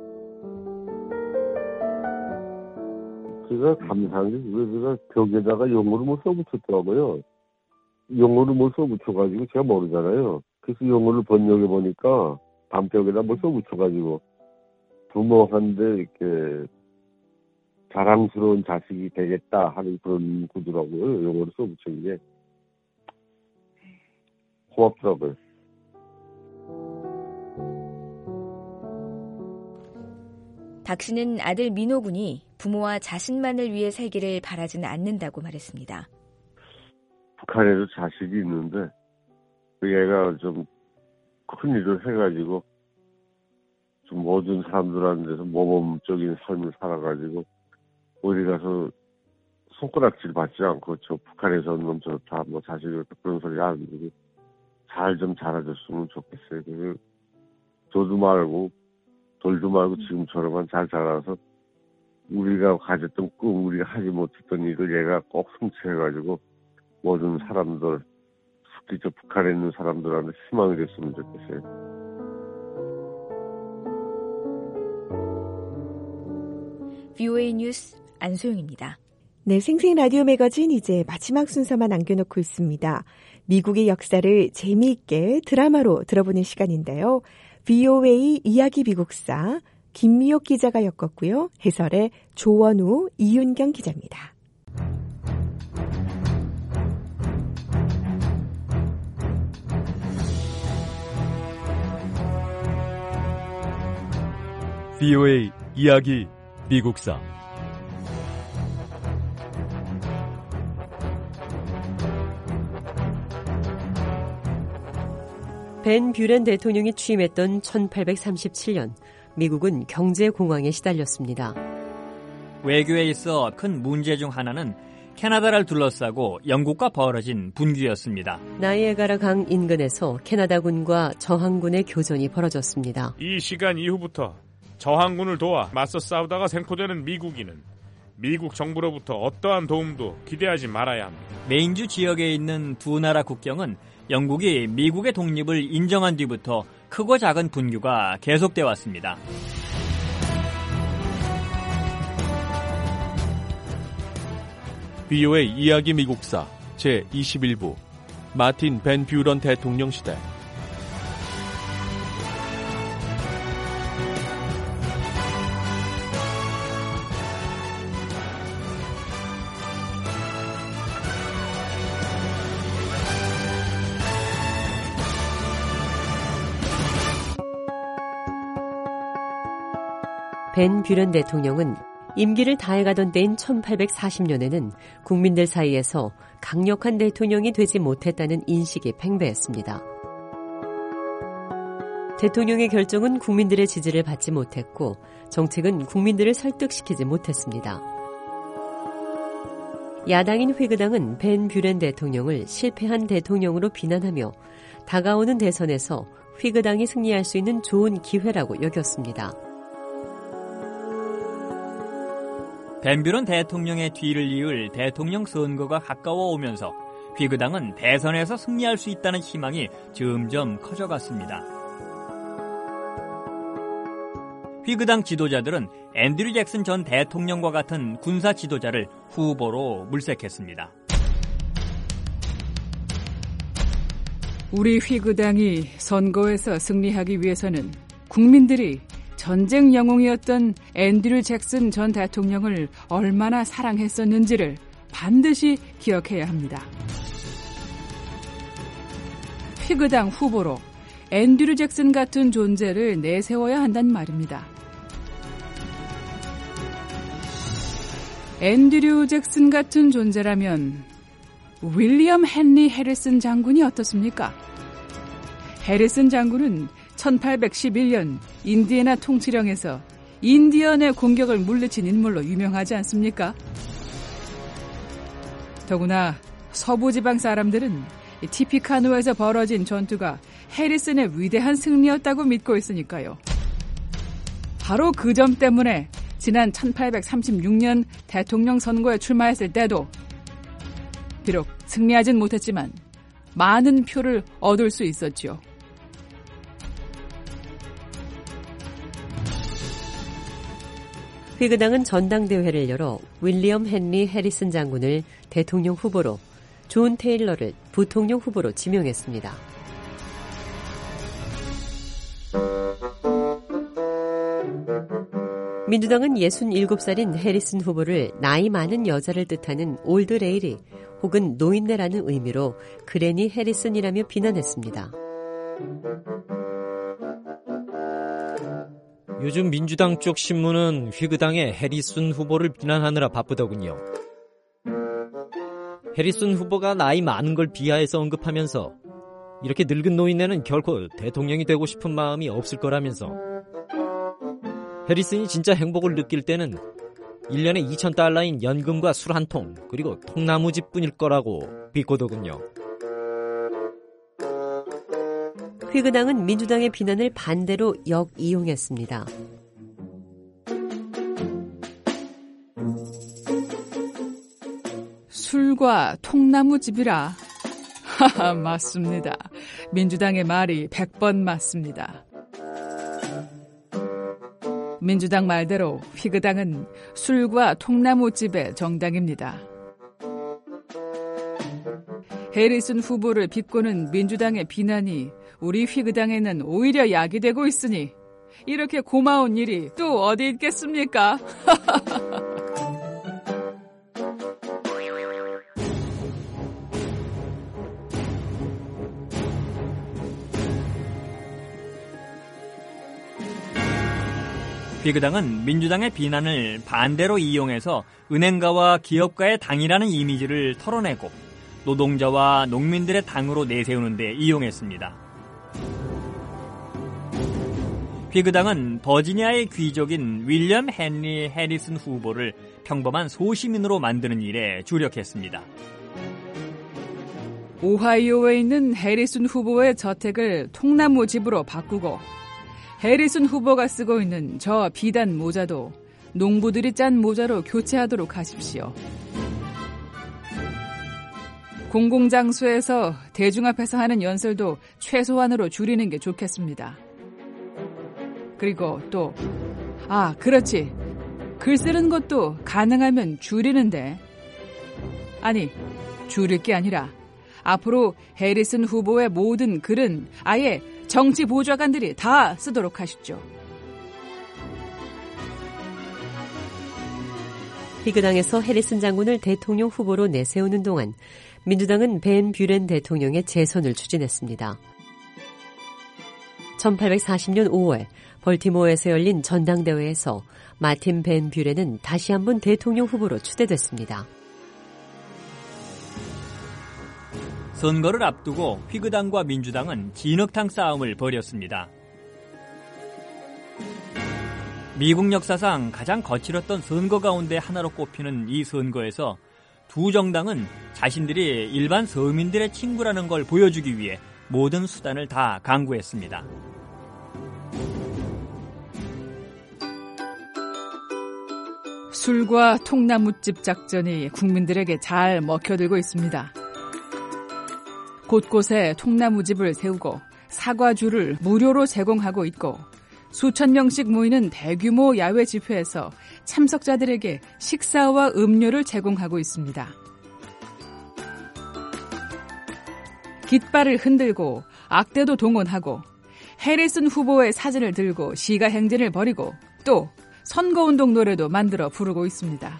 제가 감사한 게 제가 벽에다가 용어를 못 써붙였더라고요. 용어를 못 써붙여가지고 제가 모르잖아요. 그래서 용어를 번역해 보니까 담벽에다 못 써붙여가지고 부모한테 이렇게 자랑스러운 자식이 되겠다 하는 그런 구조라고요. 용어를 써붙인 게 고맙더라고요. 박 씨는 아들 민호 군이 부모와 자신만을 위해 살기를 바라지는 않는다고 말했습니다. 북한에도 자식이 있는데 얘가 좀 큰 일을 해가지고 좀 모든 사람들한테서 모범적인 삶을 살아가지고 어디 가서 손가락질 받지 않고 저 북한에서는 놈 좋다 뭐 자식이 좋다 그런 소리 안 듣고 잘 좀 자라줬으면 좋겠어요. 그래서 저도 말고 돌도 말고 지금처럼만 잘 자라서 우리가 가졌던 꿈, 우리가 하지 못했던 일을 얘가 꼭 성취해가지고 모든 사람들, 특히 저 북한에 있는 사람들한테 희망이 됐으면 좋겠어요. VOA 뉴스 안소영입니다. 네, 생생 라디오 매거진 이제 마지막 순서만 남겨놓고 있습니다. 미국의 역사를 재미있게 드라마로 들어보는 시간인데요. VOA 이야기 미국사 김미옥 기자가 엮었고요. 해설의 조원우, 이윤경 기자입니다. VOA 이야기 미국사 벤 뷰런 대통령이 취임했던 1837년 미국은 경제공황에 시달렸습니다. 외교에 있어 큰 문제 중 하나는 캐나다를 둘러싸고 영국과 벌어진 분규였습니다. 나이에가라 강 인근에서 캐나다군과 저항군의 교전이 벌어졌습니다. 이 시간 이후부터 저항군을 도와 맞서 싸우다가 생포되는 미국인은 미국 정부로부터 어떠한 도움도 기대하지 말아야 합니다. 메인주 지역에 있는 두 나라 국경은 영국이 미국의 독립을 인정한 뒤부터 크고 작은 분규가 계속돼 왔습니다. VOA 이야기 미국사 제21부 마틴 벤 뷰런 대통령 시대 벤 뷰런 대통령은 임기를 다해가던 때인 1840년에는 국민들 사이에서 강력한 대통령이 되지 못했다는 인식이 팽배했습니다. 대통령의 결정은 국민들의 지지를 받지 못했고 정책은 국민들을 설득시키지 못했습니다. 야당인 휘그당은 벤 뷰런 대통령을 실패한 대통령으로 비난하며 다가오는 대선에서 휘그당이 승리할 수 있는 좋은 기회라고 여겼습니다. 벤 뷰런 대통령의 뒤를 이을 대통령 선거가 가까워 오면서 휘그당은 대선에서 승리할 수 있다는 희망이 점점 커져갔습니다. 휘그당 지도자들은 앤드류 잭슨 전 대통령과 같은 군사 지도자를 후보로 물색했습니다. 우리 휘그당이 선거에서 승리하기 위해서는 국민들이 전쟁 영웅이었던 앤드류 잭슨 전 대통령을 얼마나 사랑했었는지를 반드시 기억해야 합니다. 휘그당 후보로 앤드류 잭슨 같은 존재를 내세워야 한단 말입니다. 앤드류 잭슨 같은 존재라면 윌리엄 헨리 해리슨 장군이 어떻습니까? 해리슨 장군은 1811년 인디애나 통치령에서 인디언의 공격을 물리친 인물로 유명하지 않습니까? 더구나 서부 지방 사람들은 티피카노에서 벌어진 전투가 해리슨의 위대한 승리였다고 믿고 있으니까요. 바로 그 점 때문에 지난 1836년 대통령 선거에 출마했을 때도 비록 승리하진 못했지만 많은 표를 얻을 수 있었죠. 휘그당은 전당대회를 열어 윌리엄 헨리 해리슨 장군을 대통령 후보로, 존 테일러를 부통령 후보로 지명했습니다. 민주당은 67살인 해리슨 후보를 나이 많은 여자를 뜻하는 올드 레이리 혹은 노인네라는 의미로 그레니 해리슨이라며 비난했습니다. 요즘 민주당 쪽 신문은 휘그당의 해리슨 후보를 비난하느라 바쁘더군요. 해리슨 후보가 나이 많은 걸 비하해서 언급하면서 이렇게 늙은 노인네는 결코 대통령이 되고 싶은 마음이 없을 거라면서 해리슨이 진짜 행복을 느낄 때는 1년에 $2,000인 연금과 술 한 통, 그리고 통나무집뿐일 거라고 비꼬더군요. 휘그당은 민주당의 비난을 반대로 역이용했습니다. 술과 통나무집이라. 하하, 맞습니다. 민주당의 말이 100번 맞습니다. 민주당 말대로 휘그당은 술과 통나무집의 정당입니다. 해리슨 후보를 비꼬는 민주당의 비난이 우리 휘그당에는 오히려 약이 되고 있으니 이렇게 고마운 일이 또 어디 있겠습니까? 휘그당은 민주당의 비난을 반대로 이용해서 은행가와 기업가의 당이라는 이미지를 털어내고 노동자와 농민들의 당으로 내세우는 데 이용했습니다. 휘그당은 버지니아의 귀족인 윌리엄 헨리 해리슨 후보를 평범한 소시민으로 만드는 일에 주력했습니다. 오하이오에 있는 해리슨 후보의 저택을 통나무집으로 바꾸고 해리슨 후보가 쓰고 있는 저 비단 모자도 농부들이 짠 모자로 교체하도록 하십시오. 공공장소에서 대중 앞에서 하는 연설도 최소한으로 줄이는 게 좋겠습니다. 그리고 또, 그렇지. 글 쓰는 것도 가능하면 줄이는데. 아니, 줄일 게 아니라 앞으로 해리슨 후보의 모든 글은 아예 정치 보좌관들이 다 쓰도록 하십시오. 휘그당에서 해리슨 장군을 대통령 후보로 내세우는 동안 민주당은 벤 뷰렌 대통령의 재선을 추진했습니다. 1840년 5월 벌티모어에서 열린 전당대회에서 마틴 벤 뷰렌은 다시 한번 대통령 후보로 추대됐습니다. 선거를 앞두고 휘그당과 민주당은 진흙탕 싸움을 벌였습니다. 미국 역사상 가장 거칠었던 선거 가운데 하나로 꼽히는 이 선거에서 두 정당은 자신들이 일반 서민들의 친구라는 걸 보여주기 위해 모든 수단을 다 강구했습니다. 술과 통나무집 작전이 국민들에게 잘 먹혀들고 있습니다. 곳곳에 통나무집을 세우고 사과주를 무료로 제공하고 있고 수천 명씩 모이는 대규모 야외 집회에서 참석자들에게 식사와 음료를 제공하고 있습니다. 깃발을 흔들고 악대도 동원하고 해리슨 후보의 사진을 들고 시가 행진을 벌이고 또 선거운동 노래도 만들어 부르고 있습니다.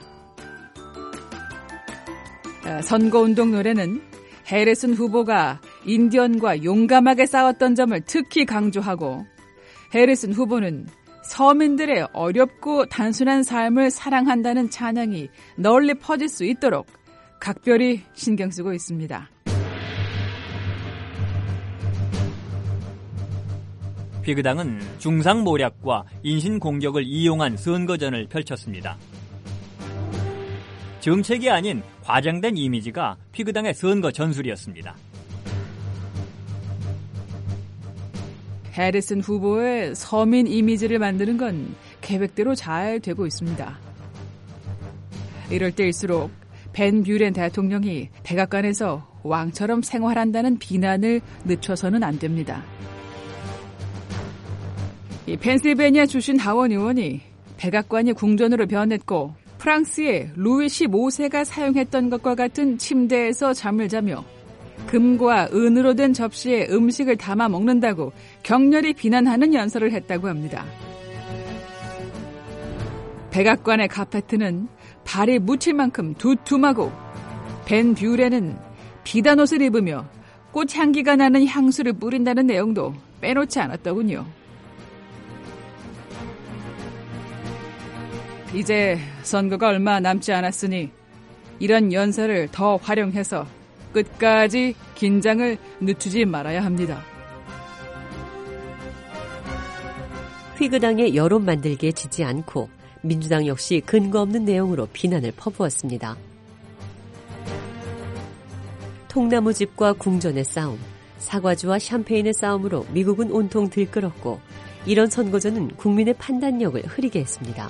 선거운동 노래는 해리슨 후보가 인디언과 용감하게 싸웠던 점을 특히 강조하고 해리슨 후보는 서민들의 어렵고 단순한 삶을 사랑한다는 찬양이 널리 퍼질 수 있도록 각별히 신경 쓰고 있습니다. 휘그당은 중상모략과 인신공격을 이용한 선거전을 펼쳤습니다. 정책이 아닌 과장된 이미지가 휘그당의 선거 전술이었습니다. 해리슨 후보의 서민 이미지를 만드는 건 계획대로 잘 되고 있습니다. 이럴 때일수록 벤 뷰렌 대통령이 백악관에서 왕처럼 생활한다는 비난을 늦춰서는 안 됩니다. 이 펜실베니아 출신 하원 의원이 백악관이 궁전으로 변했고 프랑스의 루이 15세가 사용했던 것과 같은 침대에서 잠을 자며 금과 은으로 된 접시에 음식을 담아 먹는다고 격렬히 비난하는 연설을 했다고 합니다. 백악관의 카페트는 발이 묻힐 만큼 두툼하고 벤 뷰레는 비단 옷을 입으며 꽃향기가 나는 향수를 뿌린다는 내용도 빼놓지 않았더군요. 이제 선거가 얼마 남지 않았으니 이런 연설을 더 활용해서 끝까지 긴장을 늦추지 말아야 합니다. 휘그당의 여론 만들기에 지지 않고 민주당 역시 근거 없는 내용으로 비난을 퍼부었습니다. 통나무집과 궁전의 싸움, 사과주와 샴페인의 싸움으로 미국은 온통 들끓었고 이런 선거전은 국민의 판단력을 흐리게 했습니다.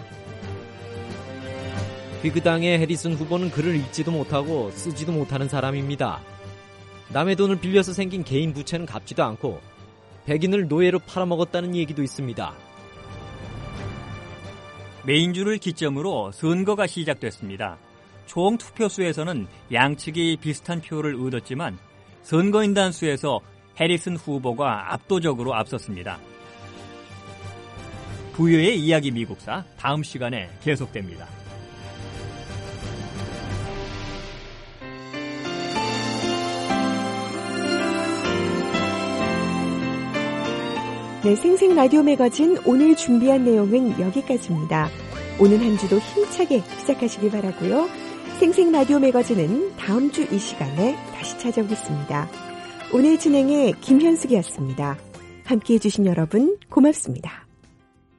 휘그당의 해리슨 후보는 글을 읽지도 못하고 쓰지도 못하는 사람입니다. 남의 돈을 빌려서 생긴 개인 부채는 갚지도 않고 백인을 노예로 팔아먹었다는 얘기도 있습니다. 메인주를 기점으로 선거가 시작됐습니다. 총 투표수에서는 양측이 비슷한 표를 얻었지만 선거인단 수에서 해리슨 후보가 압도적으로 앞섰습니다. 부유의 이야기 미국사 다음 시간에 계속됩니다. 네, 생생 라디오 매거진 오늘 준비한 내용은 여기까지입니다. 오늘 한 주도 힘차게 시작하시기 바라고요. 생생 라디오 매거진은 다음 주 이 시간에 다시 찾아오겠습니다. 오늘 진행의 김현숙이었습니다. 함께해 주신 여러분 고맙습니다.